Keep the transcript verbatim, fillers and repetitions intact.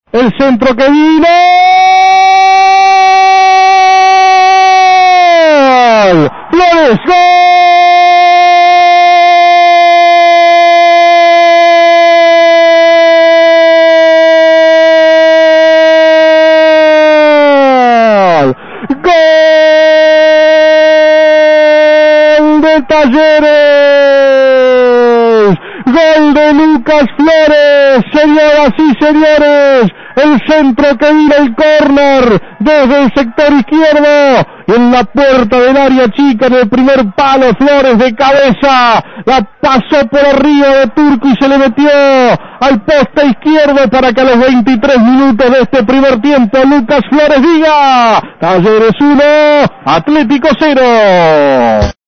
El centro que vino. Flores, gol. Gol de Talleres. Gol de Lucas Flores. Señoras y señores, el centro que vino el córner desde el sector izquierdo, en la puerta del área chica, en el primer palo, Flores de cabeza, la pasó por arriba de Turco y se le metió al poste izquierdo para que a los veintitrés minutos de este primer tiempo Lucas Flores diga: Talleres uno, Atlético cero.